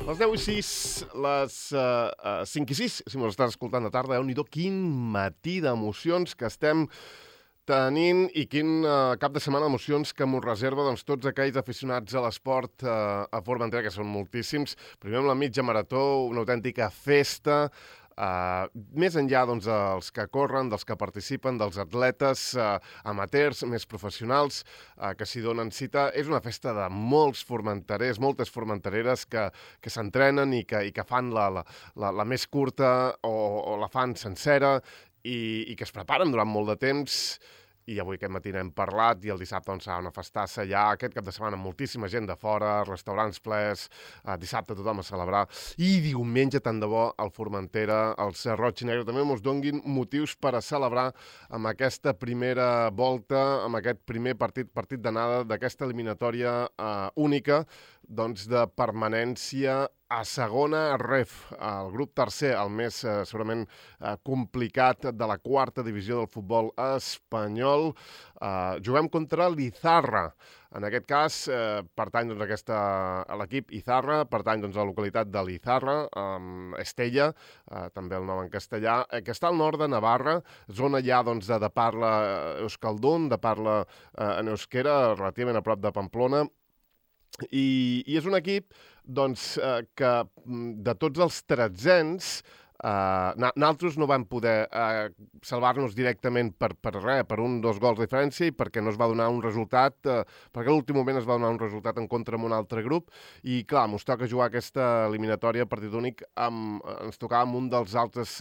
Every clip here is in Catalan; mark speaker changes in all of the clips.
Speaker 1: Les 10 i 6, les 5 i 6, si m'ho estàs escoltant de tarda, déu-n'hi-do, quin matí d'emocions que estem tenint i quin cap de setmana d'emocions que m'ho reserva tots aquells aficionats a l'esport a Formentera, que són moltíssims. Primer amb la mitja marató, una autèntica festa, més enllà dels que corren, dels que participen, dels atletes amateurs, més professionals, que s'hi donen cita. És una festa de molts formenterers, moltes formentereres que s'entrenen i que fan la més curta o la fan sencera i que es preparen durant molt de temps. I avui aquest matí n'hem parlat i el dissabte serà una festassa ja. Aquest cap de setmana moltíssima gent de fora, restaurants plens, dissabte tothom a celebrar. I diumenge, tant de bo, al Formentera, els Roig i Negre també mos donguin motius per a celebrar amb aquesta primera volta, amb aquest primer partit d'anada d'aquesta eliminatòria única, de permanència a segona ref, el grup tercer, el més segurament complicat de la quarta divisió del futbol espanyol. Juguem contra l'Izarra. En aquest cas, pertany a l'equip Izarra, pertany a la localitat de l'Izarra, Estella, també el nom en castellà, que està al nord de Navarra, zona ja de parla euskaldun, de parla en euskera, relativament a prop de Pamplona. I és un equip que de tots els tretzens nosaltres no vam poder salvar-nos directament per un o dos gols de diferència i perquè no es va donar un resultat, perquè a l'últim moment es va donar un resultat en contra amb un altre grup i clar, ens toca jugar aquesta eliminatòria partit únic, ens tocava amb un dels altres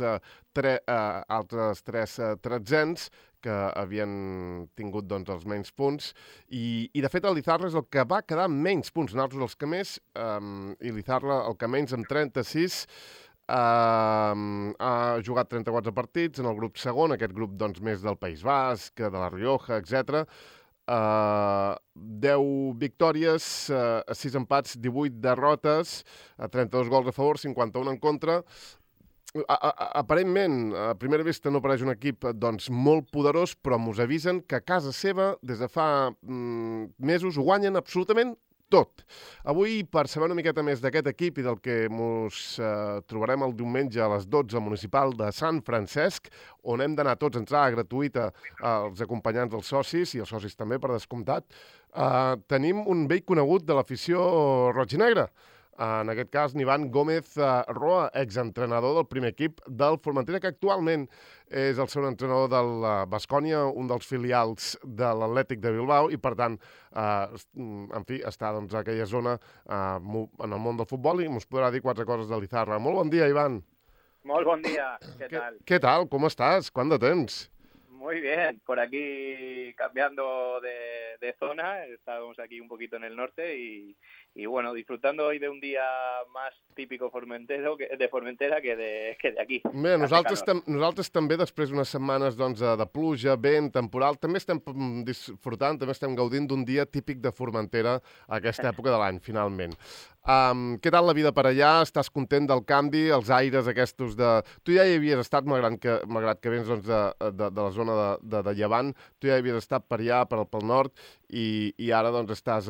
Speaker 1: tres tretzens que havien tingut els menys punts i de fet el Lizarra és el que va quedar amb menys punts, nosaltres els que més i Lizarra el que menys amb 36. Ha jugat 34 partits en el grup segon, aquest grup més del País Basc, de la Rioja, etc. 10 victòries, 6 empats, 18 derrotes, 32 gols a favor, 51 en contra. Aparentment, a primera vista no pareix un equip molt poderós, però mos avisen que a casa seva, des de fa mesos, ho guanyen absolutament tot. Avui, per saber una miqueta més d'aquest equip i del que mos trobarem el diumenge a les 12 al municipal de Sant Francesc, on hem d'anar tots, entrada gratuïta als acompanyants dels socis, i els socis també, per descomptat, tenim un vell conegut de l'afició roig i negra. En aquest cas, Ivan Gómez Roa, exentrenador del primer equip del Formentera, que actualment és el segon entrenador del Baskonia, un dels filials de l'Atlètic de Bilbao, i per tant, en fi, està a aquella zona en el món del futbol i ens podrà dir 4 coses de l'Izarra. Molt bon dia, Ivan.
Speaker 2: Molt bon dia, ¿qué tal?
Speaker 1: ¿Qué tal? ¿Cómo estás? ¿Cuándo temps?
Speaker 2: Muy bien, por aquí cambiando de zona, estábamos aquí un poquito en el norte y bueno, disfrutando hoy de un día más típico de Formentera que de aquí.
Speaker 1: Bé, nosaltres també, després d'unes setmanes de pluja, vent, temporal, també estem disfrutant, també estem gaudint d'un dia típic de Formentera a aquesta època de l'any, finalment. Què tal la vida per allà? Estàs content del canvi, els aires aquests de... Tu ja hi havies estat, malgrat que vens de la zona de Llevant, tu ja hi havies estat per allà, pel nord, i ara estàs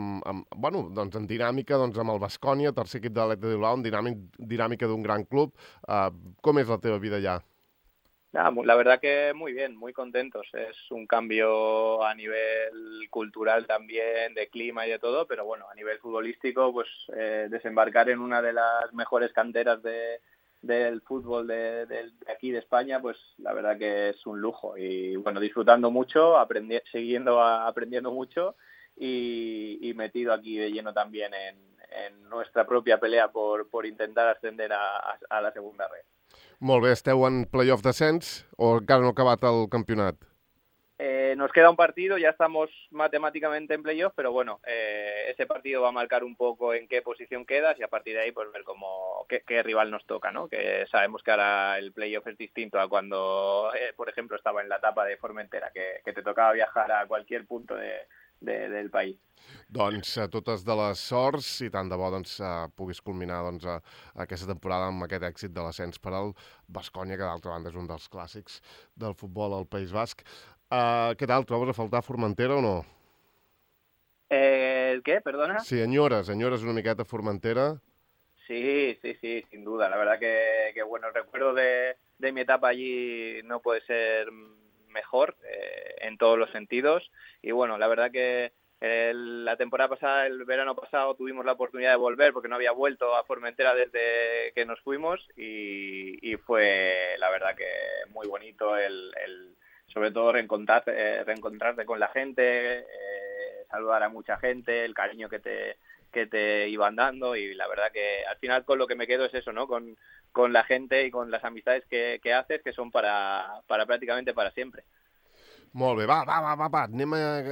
Speaker 1: en dinàmica amb el Baskonia, tercer equip de l'Atlètic de Bilbao, en dinàmica d'un gran club. Com és la teva vida allà?
Speaker 2: La verdad que muy bien, muy contentos. Es un cambio a nivel cultural también, de clima y de todo, pero bueno, a nivel futbolístico, pues desembarcar en una de las mejores canteras del fútbol de aquí de España, pues la verdad que es un lujo. Y bueno, disfrutando mucho, aprendiendo mucho y metido aquí de lleno también en nuestra propia pelea por intentar ascender a la segunda red.
Speaker 1: Molt bé, esteu en playoff descens o encara no ha acabat el campionat?
Speaker 2: Nos queda un partido, ya estamos matemáticamente en playoff, pero bueno, ese partido va a marcar un poco en qué posición quedas y a partir de ahí pues ver qué rival nos toca, ¿no? Que sabemos que ahora el playoff es distinto a cuando, por ejemplo, estaba en la etapa de Formentera, que te tocaba viajar a cualquier punto del país.
Speaker 1: Doncs totes de les sorts i tant de bo puguis culminar aquesta temporada amb aquest èxit de l'ascens per al Baskonia, que d'altra banda és un dels clàssics del futbol al País Basc. Què tal, trobes a faltar Formentera o no?
Speaker 2: ¿El qué? Perdona.
Speaker 1: Sí, enyores una miqueta Formentera.
Speaker 2: Sí, sí, sí, sin duda. La verdad que bueno, el recuerdo de mi etapa allí no puede ser mejor en todos los sentidos. Y bueno, la verdad que la temporada pasada, el verano pasado, tuvimos la oportunidad de volver porque no había vuelto a Formentera desde que nos fuimos y fue la verdad que muy bonito sobre todo reencontrarte con la gente, saludar a mucha gente, el cariño que te iban dando y la verdad que al final con lo que me quedo es eso, ¿no? Con la gente y con las amistades que haces que son para prácticamente para siempre.
Speaker 1: Molt bé, va, anem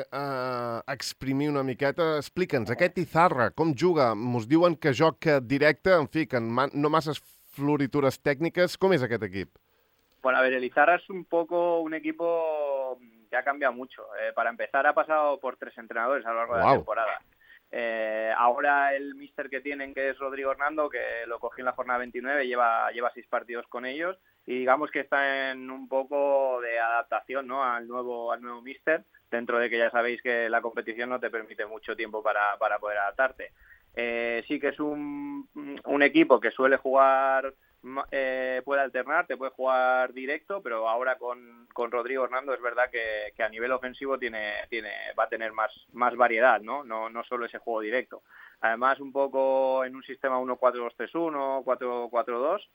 Speaker 1: a exprimir una miqueta. Explica'ns, aquest Izarra, com juga? Mos diuen que joc directe, en fi, que no masses floritures tècniques. Com és aquest equip?
Speaker 2: Bueno, a ver, el Izarra es un poco un equipo que ha cambiado mucho. Para empezar, ha pasado por 3 entrenadores a lo largo de la temporada. Ahora el míster que tienen, que es Rodrigo Hernando, que lo cogió en la jornada 29, lleva 6 partidos con ellos y digamos que está en un poco de adaptación, ¿no? al nuevo míster, dentro de que ya sabéis que la competición no te permite mucho tiempo para poder adaptarte. Sí que es un equipo que suele jugar, puede alternar, te puede jugar directo, pero ahora con Rodrigo Hernando es verdad que a nivel ofensivo va a tener más variedad, ¿no? No solo ese juego directo. Además, un poco en un sistema 1-4-2-3-1, 4-4-2,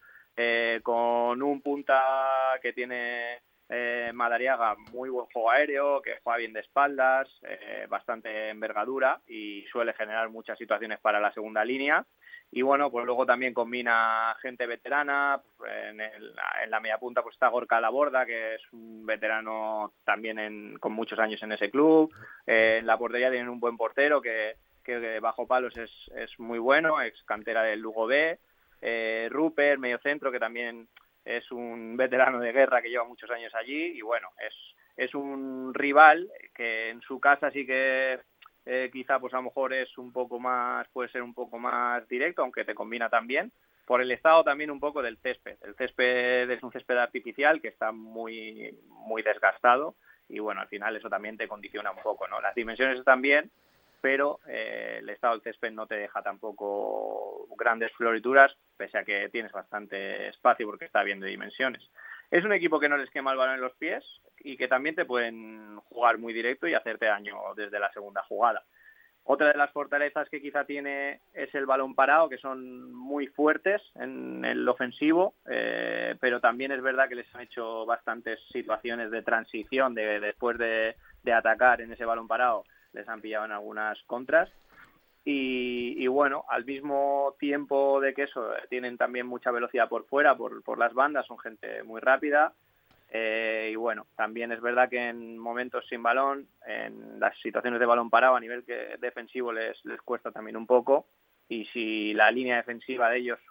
Speaker 2: con un punta que tiene Madariaga, muy buen juego aéreo, que juega bien de espaldas, bastante envergadura y suele generar muchas situaciones para la segunda línea. Y bueno, pues luego también combina gente veterana, pues en la media punta pues está Gorka Laborda, que es un veterano también con muchos años en ese club. En la portería tienen un buen portero que bajo palos es muy bueno, ex cantera del Lugo B. Rupert, medio centro, que también es un veterano de guerra que lleva muchos años allí y bueno, es un rival que en su casa sí que quizá pues a lo mejor puede ser un poco más directo, aunque te combina también, por el estado también un poco del césped. El césped es un césped artificial que está muy, muy desgastado y bueno, al final eso también te condiciona un poco, ¿no? Las dimensiones están bien, pero el estado del césped no te deja tampoco grandes florituras, pese a que tienes bastante espacio porque está bien de dimensiones. Es un equipo que no les quema el balón en los pies y que también te pueden jugar muy directo y hacerte daño desde la segunda jugada. Otra de las fortalezas que quizá tiene es el balón parado, que son muy fuertes en el ofensivo, pero también es verdad que les han hecho bastantes situaciones de transición después de atacar en ese balón parado. Les han pillado en algunas contras y bueno, al mismo tiempo de que eso, tienen también mucha velocidad por fuera, por las bandas, son gente muy rápida y bueno, también es verdad que en momentos sin balón, en las situaciones de balón parado a nivel defensivo les cuesta también un poco y si la línea defensiva de ellos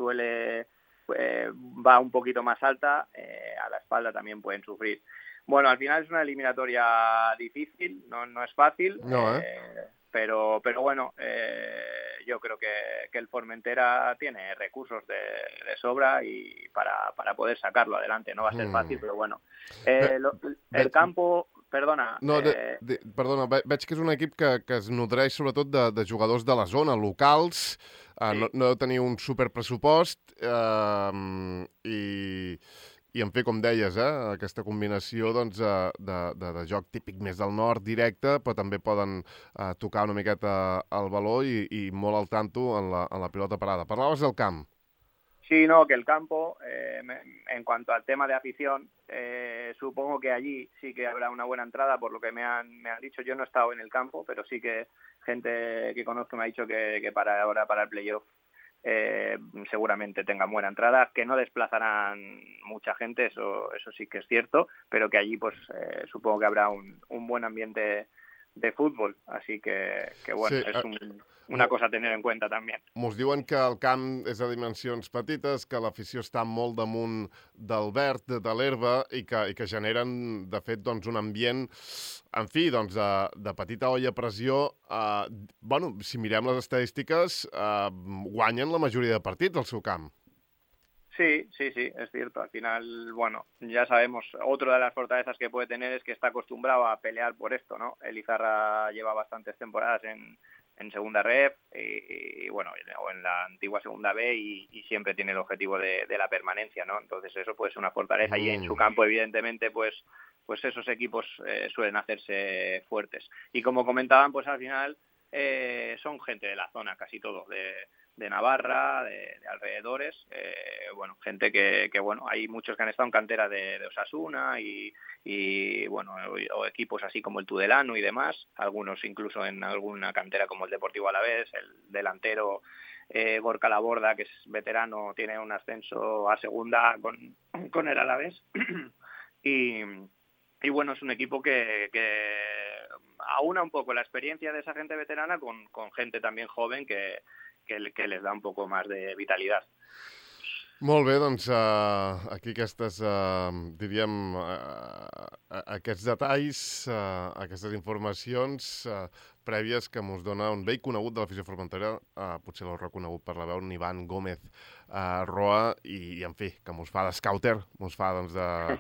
Speaker 2: va un poquito más alta, a la espalda también pueden sufrir. Bueno, al final es una eliminatoria difícil, no es fácil,
Speaker 1: no,
Speaker 2: pero bueno, yo creo que el Formentera tiene recursos de sobra y para poder sacarlo adelante. No va a ser fàcil, però bueno. El campo... Perdona.
Speaker 1: No, perdona, veig que és un equip que es nodreix sobretot de jugadors de la zona, locals, sí. No deu tenir un superpressupost i en fi, com deies, aquesta combinació doncs, de joc típic més del nord, directe, però també poden tocar una miqueta el baló i molt al tanto en la pilota parada. Parlaves del camp.
Speaker 2: Sí, no, que el campo, en cuanto al tema de afición, supongo que allí sí que habrá una buena entrada, por lo que me han dicho. Yo no he estado en el campo, pero sí que gente que conozco me ha dicho que para ahora, para el playoff, seguramente tengan buena entrada, que no desplazarán mucha gente, eso sí que es cierto, pero que allí pues supongo que habrá un buen ambiente de fútbol, así que bueno, sí, es una cosa a tener en cuenta també.
Speaker 1: Mos diuen que el camp és de dimensions petites, que l'afició està molt damunt del verd, de l'herba, i que generen, de fet, doncs, un ambient, en fi, doncs, de petita olla a pressió. Bueno, si mirem les estadístiques, guanyen la majoria de partits al seu camp.
Speaker 2: Sí, es cierto. Al final, bueno, ya sabemos, otra de las fortalezas que puede tener es que está acostumbrado a pelear por esto, ¿no? El Izarra lleva bastantes temporadas en segunda ref y bueno, o en la antigua segunda B y siempre tiene el objetivo de la permanencia, ¿no? Entonces eso pues es una fortaleza y en su campo evidentemente pues esos equipos suelen hacerse fuertes. Y como comentaban, pues al final son gente de la zona, casi todo, de Navarra, de alrededores, bueno, gente que bueno, hay muchos que han estado en cantera de Osasuna y bueno, o equipos así como el Tudelano y demás, algunos incluso en alguna cantera como el Deportivo Alavés, el delantero Gorka Laborda, que es veterano, tiene un ascenso a segunda con el Alavés y bueno, es un equipo que aúna un poco la experiencia de esa gente veterana con gente también joven que les da un poco más de vitalidad.
Speaker 1: Molt bé, doncs aquí aquestes, diríem, aquests detalls, aquestes informacions prèvies que mos dona un vell conegut de l'afició formentera, potser l'heu reconegut per la veu, Ivan Gómez Roa, i en fi, que mos fa de scouter, mos fa doncs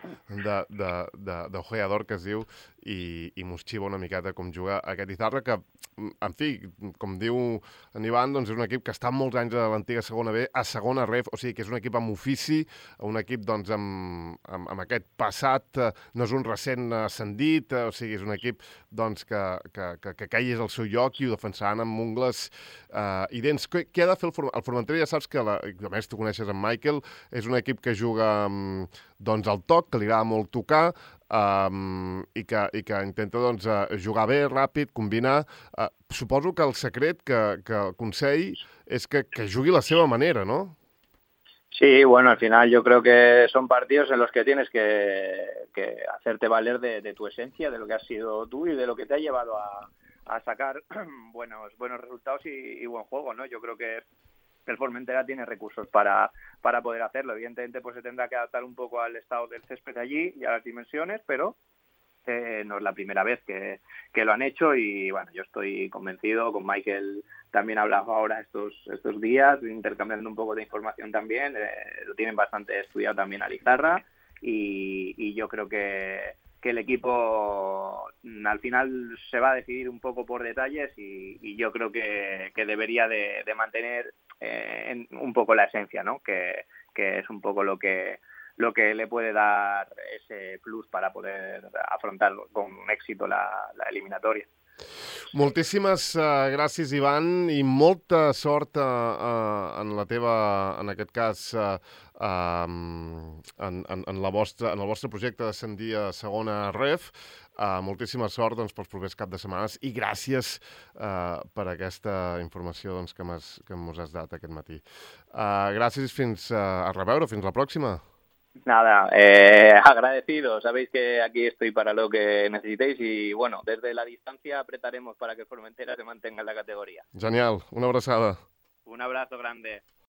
Speaker 1: d'ojeador, que es diu, i mos xiva una miqueta com juga aquest Izarra, que, en fi, com diu en Ivan, doncs és un equip que està molts anys a l'antiga segona B, a segona ref, o sigui que és un equip amb ofici, un equip doncs amb aquest passat, no és un recent ascendit, o sigui, és un equip doncs que caigui el seu lloc i ho defensaran amb ungles i dents. Què ha de fer el Formentera? Ja saps que, a més tu coneixes en Michael, és un equip que juga doncs al toc, que li agrada molt tocar i que intenta doncs jugar bé, ràpid, combinar. Suposo que el secret, que el consell, és que jugui a la seva manera, no?
Speaker 2: Sí, bueno, al final yo creo que son partidos en los que tienes que hacerte valer de tu esencia, de lo que has sido tú y de lo que te ha llevado a sacar buenos resultados y buen juego, ¿no? Yo creo que el Formentera tiene recursos para poder hacerlo. Evidentemente, pues se tendrá que adaptar un poco al estado del césped allí y a las dimensiones, pero no es la primera vez que lo han hecho y bueno, yo estoy convencido. Con Michael también he hablado ahora estos días, intercambiando un poco de información también, lo tienen bastante estudiado también a Lizarra y yo creo que el equipo al final se va a decidir un poco por detalles y yo creo que debería de mantener un poco la esencia, ¿no? Que es un poco lo que le puede dar ese plus para poder afrontar con éxito la eliminatoria.
Speaker 1: Moltíssimes gràcies, Ivan, i molta sort en la teva, en aquest cas, en el vostre projecte d'ascendir a segona ref. Moltíssima sort doncs, pels propers cap de setmanes i gràcies per aquesta informació doncs, que mos has dat aquest matí. Gràcies, fins a reveure, fins la pròxima.
Speaker 2: Nada, agradecido. Sabéis que aquí estoy para lo que necesitéis y, bueno, desde la distancia apretaremos para que Formentera se mantenga en la categoría.
Speaker 1: Genial. Una abraçada.
Speaker 2: Un abrazo grande.